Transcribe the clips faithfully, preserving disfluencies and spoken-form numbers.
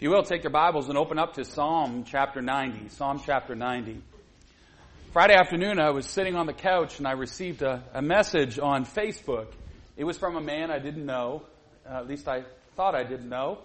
you will, take your Bibles and open up to Psalm chapter ninety. Psalm chapter ninety. Friday afternoon, I was sitting on the couch and I received a, a message on Facebook. It was from a man I didn't know. Uh, at least I thought I didn't know.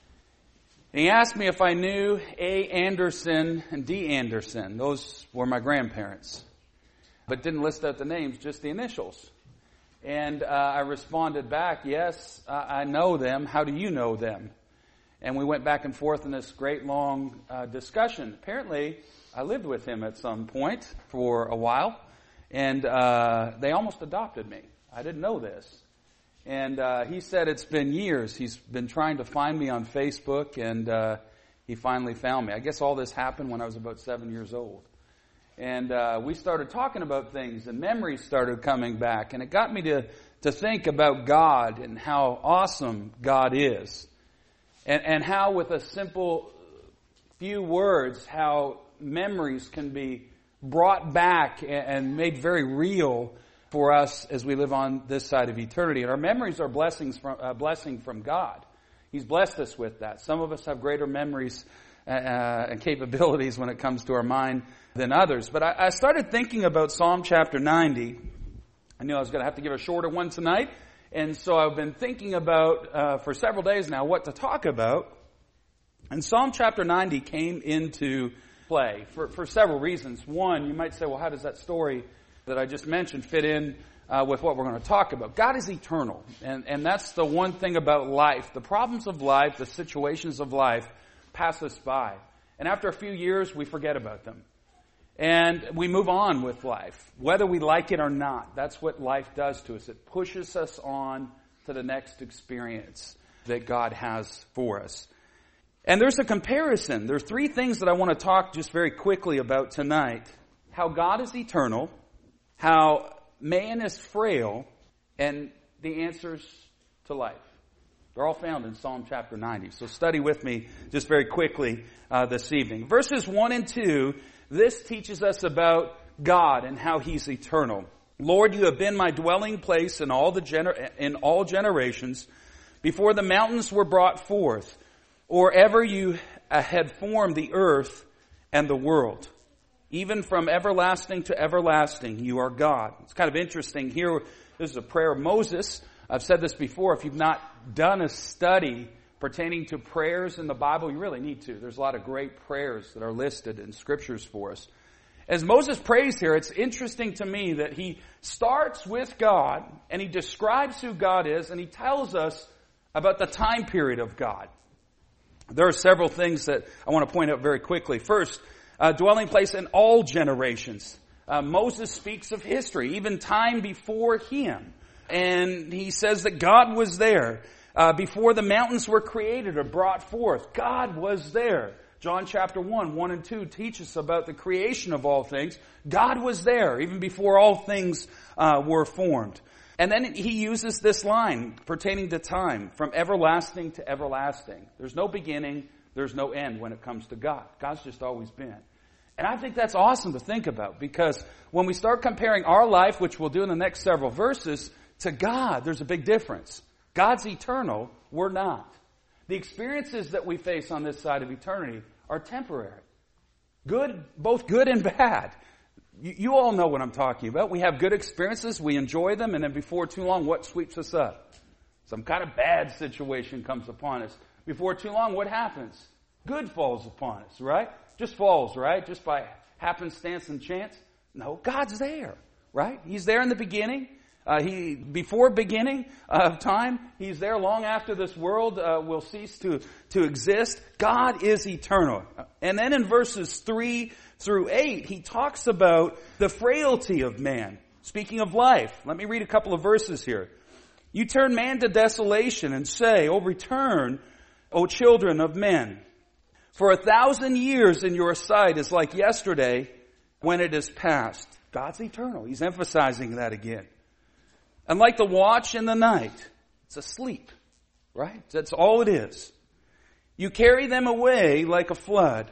And he asked me if I knew A. Anderson and D. Anderson. Those were my grandparents. But didn't list out the names, just the initials. And uh, I responded back, yes, I, I know them. How do you know them? And we went back and forth in this great long uh, discussion. Apparently, I lived with him at some point for a while. And uh, they almost adopted me. I didn't know this. And uh, he said it's been years. He's been trying to find me on Facebook, and uh, he finally found me. I guess all this happened when I was about seven years old. And uh, we started talking about things, and memories started coming back. And it got me to, to think about God and how awesome God is. And, and how with a simple few words, how memories can be brought back and, and made very real for us as we live on this side of eternity. And our memories are blessings from, a blessing from God. He's blessed us with that. Some of us have greater memories uh, and capabilities when it comes to our mind than others. But I, I started thinking about Psalm chapter ninety. I knew I was going to have to give a shorter one tonight. And so I've been thinking about, uh, for several days now, what to talk about. And Psalm chapter ninety came into play for, for several reasons. One, you might say, well, how does that story that I just mentioned fit in uh, with what we're going to talk about? God is eternal. And, and that's the one thing about life. The problems of life, the situations of life pass us by. And after a few years, we forget about them. And we move on with life, whether we like it or not. That's what life does to us. It pushes us on to the next experience that God has for us. And there's a comparison. There's three things that I want to talk just very quickly about tonight. How God is eternal, how man is frail, and the answers to life. They're all found in Psalm chapter ninety. So study with me just very quickly uh, this evening. Verses one and two, this teaches us about God and how He's eternal. Lord, you have been my dwelling place in all the gener- in all generations, before the mountains were brought forth, or ever you uh, had formed the earth and the world. Even from everlasting to everlasting, you are God. It's kind of interesting here. This is a prayer of Moses. I've said this before. If you've not done a study pertaining to prayers in the Bible, you really need to. There's a lot of great prayers that are listed in scriptures for us. As Moses prays here, it's interesting to me that he starts with God and he describes who God is and he tells us about the time period of God. There are several things that I want to point out very quickly. First, a dwelling place in all generations. Uh, Moses speaks of history, even time before him. And he says that God was there. Uh, before the mountains were created or brought forth, God was there. John chapter one, one and two teach us about the creation of all things. God was there even before all things uh, were formed. And then he uses this line pertaining to time, from everlasting to everlasting. There's no beginning, there's no end when it comes to God. God's just always been. And I think that's awesome to think about, because when we start comparing our life, which we'll do in the next several verses, to God, there's a big difference. God's eternal, we're not. The experiences that we face on this side of eternity are temporary. Good, both good and bad. You, you all know what I'm talking about. We have good experiences, we enjoy them, and then before too long, what sweeps us up? Some kind of bad situation comes upon us. Before too long, what happens? Good falls upon us, right? Just falls, right? Just by happenstance and chance? No, God's there, right? He's there in the beginning. Uh, he, before beginning of time, He's there long after this world uh, will cease to, to exist. God is eternal. And then in verses three through eight, He talks about the frailty of man. Speaking of life, let me read a couple of verses here. You turn man to desolation and say, O return, O children of men. For a thousand years in your sight is like yesterday when it is past. God's eternal. He's emphasizing that again. And like the watch in the night, it's asleep, right? That's all it is. You carry them away like a flood.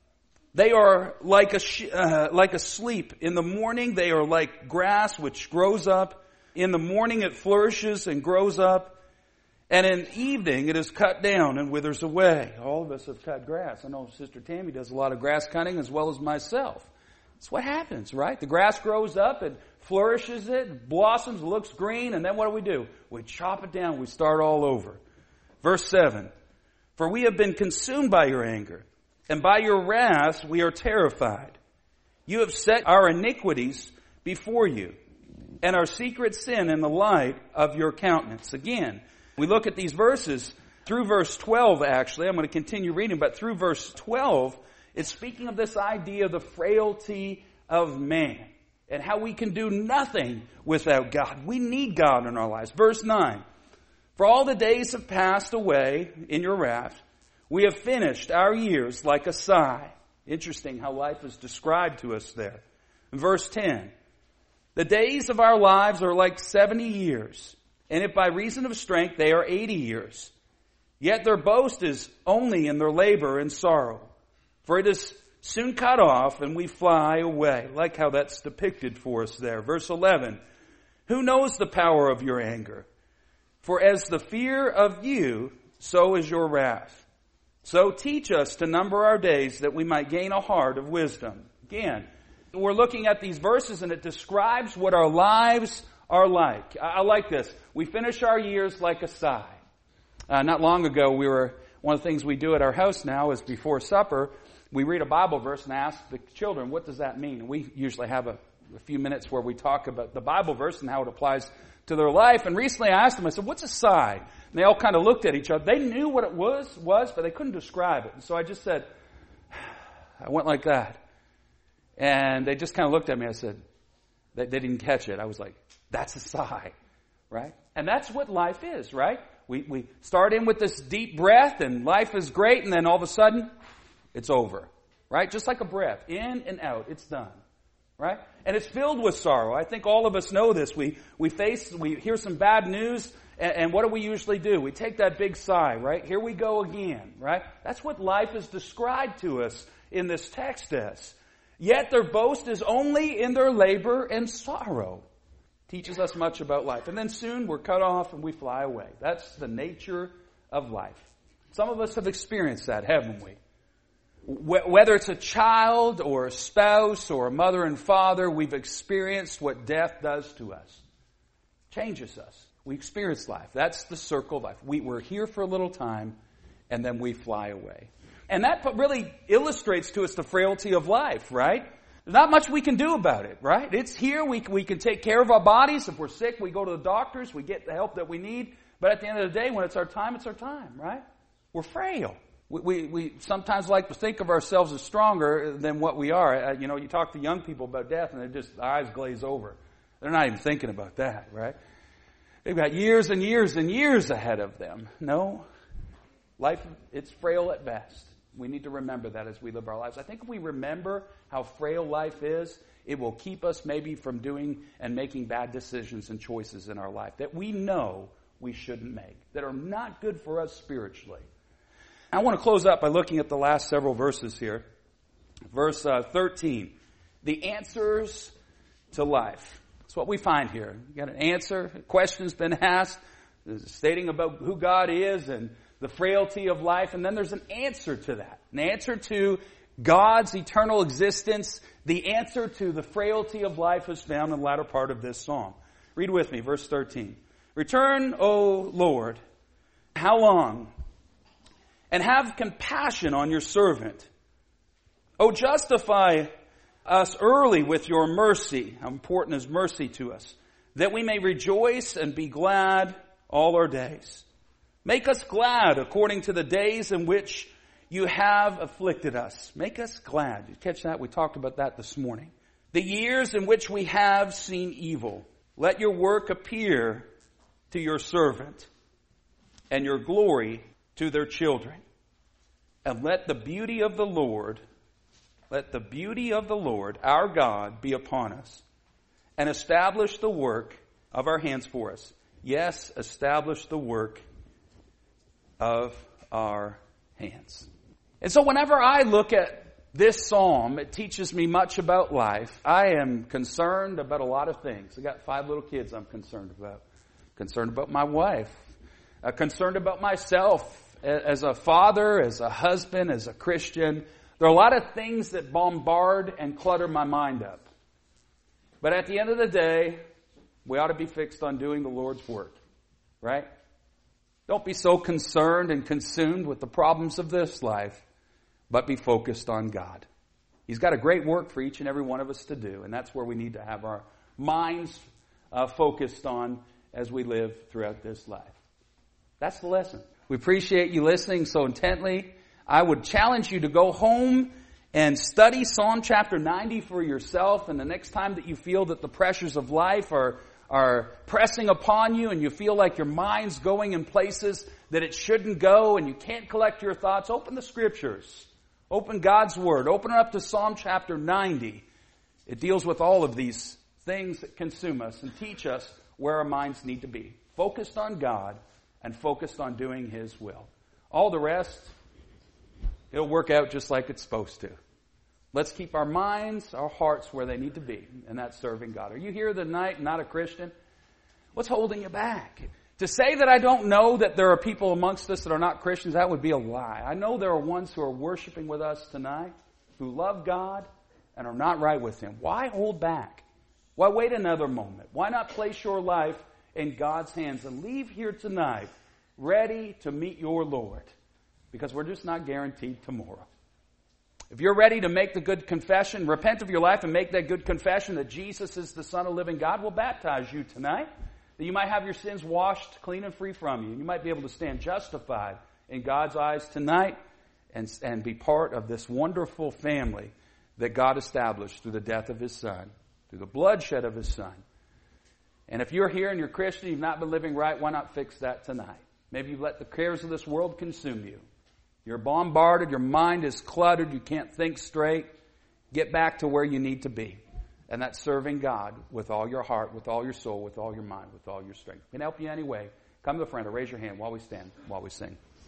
They are like a sh- uh, like a sleep. In the morning, they are like grass which grows up. In the morning, it flourishes and grows up. And in evening it is cut down and withers away. All of us have cut grass. I know Sister Tammy does a lot of grass cutting as well as myself. That's what happens, right? The grass grows up, it flourishes, it blossoms, looks green, and then what do we do? We chop it down, we start all over. Verse seven, for we have been consumed by your anger, and by your wrath we are terrified. You have set our iniquities before you, and our secret sin in the light of your countenance. Again, we look at these verses through verse twelve, actually. I'm going to continue reading, but through verse twelve, it's speaking of this idea of the frailty of man and how we can do nothing without God. We need God in our lives. Verse nine, for all the days have passed away in your wrath. We have finished our years like a sigh. Interesting how life is described to us there. Verse ten, the days of our lives are like seventy years, and if by reason of strength they are eighty years. Yet their boast is only in their labor and sorrow. For it is soon cut off and we fly away. Like how that's depicted for us there. Verse eleven, who knows the power of your anger? For as the fear of you, so is your wrath. So teach us to number our days that we might gain a heart of wisdom. Again, we're looking at these verses and it describes what our lives are like. I like this. We finish our years like a sigh. Uh, not long ago, we were, one of the things we do at our house now is before supper, we read a Bible verse and ask the children, what does that mean? We usually have a, a few minutes where we talk about the Bible verse and how it applies to their life. And recently I asked them, I said, what's a sigh? And they all kind of looked at each other. They knew what it was, was, but they couldn't describe it. And so I just said, I went like that. And they just kind of looked at me. I said, they, they didn't catch it. I was like, that's a sigh, right? And that's what life is, right? We, we start in with this deep breath and life is great, and then all of a sudden, it's over, right? Just like a breath, in and out, it's done, right? And it's filled with sorrow. I think all of us know this. We we face, we hear some bad news, and, and what do we usually do? We take that big sigh, right? Here we go again, right? That's what life is described to us in this text as. Yet their boast is only in their labor and sorrow. Teaches us much about life. And then soon we're cut off and we fly away. That's the nature of life. Some of us have experienced that, haven't we? Whether it's a child or a spouse or a mother and father, we've experienced what death does to us. Changes us. We experience life. That's the circle of life. We, we're here for a little time and then we fly away. And that really illustrates to us the frailty of life, right? There's not much we can do about it, right? It's here. We, we can take care of our bodies. If we're sick, we go to the doctors. We get the help that we need. But at the end of the day, when it's our time, it's our time, right? We're frail. We, we, we sometimes like to think of ourselves as stronger than what we are. Uh, you know, you talk to young people about death and they just, their eyes glaze over. They're not even thinking about that, right? They've got years and years and years ahead of them. No. Life, it's frail at best. We need to remember that as we live our lives. I think if we remember how frail life is, it will keep us maybe from doing and making bad decisions and choices in our life that we know we shouldn't make, that are not good for us spiritually. I want to close up by looking at the last several verses here. Verse uh, thirteen, the answers to life. That's what we find here. You got an answer, a question's been asked, stating about who God is and the frailty of life, and then there's an answer to that. An answer to God's eternal existence. The answer to the frailty of life is found in the latter part of this psalm. Read with me, verse thirteen. Return, O Lord, how long? And have compassion on your servant. O justify us early with your mercy. How important is mercy to us? That we may rejoice and be glad all our days. Make us glad according to the days in which you have afflicted us. Make us glad. Did you catch that? We talked about that this morning. The years in which we have seen evil. Let your work appear to your servant and your glory to their children. And let the beauty of the Lord, let the beauty of the Lord, our God, be upon us. And establish the work of our hands for us. Yes, establish the work of our hands. And so whenever I look at this psalm, it teaches me much about life. I am concerned about a lot of things. I got five little kids I'm concerned about. Concerned about my wife. uh, concerned about myself as a father, as a husband, as a Christian. There are a lot of things that bombard and clutter my mind up. But at the end of the day, we ought to be fixed on doing the Lord's work, right? Don't be so concerned and consumed with the problems of this life, but be focused on God. He's got a great work for each and every one of us to do, and that's where we need to have our minds uh, focused on as we live throughout this life. That's the lesson. We appreciate you listening so intently. I would challenge you to go home and study Psalm chapter ninety for yourself, and the next time that you feel that the pressures of life are, are pressing upon you and you feel like your mind's going in places that it shouldn't go and you can't collect your thoughts, open the Scriptures. Open God's Word. Open it up to Psalm chapter ninety. It deals with all of these things that consume us and teach us where our minds need to be. Focused on God and focused on doing His will. All the rest, it'll work out just like it's supposed to. Let's keep our minds, our hearts where they need to be, and that's serving God. Are you here tonight and not a Christian? What's holding you back? To say that I don't know that there are people amongst us that are not Christians, that would be a lie. I know there are ones who are worshiping with us tonight who love God and are not right with Him. Why hold back? Why wait another moment? Why not place your life in God's hands and leave here tonight ready to meet your Lord? Because we're just not guaranteed tomorrow. If you're ready to make the good confession, repent of your life and make that good confession that Jesus is the Son of the living God, we'll baptize you tonight. That you might have your sins washed clean and free from you. You might be able to stand justified in God's eyes tonight and, and be part of this wonderful family that God established through the death of His Son, through the bloodshed of His Son. And if you're here and you're Christian, you've not been living right, why not fix that tonight? Maybe you've let the cares of this world consume you. You're bombarded, your mind is cluttered, you can't think straight. Get back to where you need to be. And that's serving God with all your heart, with all your soul, with all your mind, with all your strength. Can I help you anyway? Come to a friend or raise your hand while we stand, while we sing.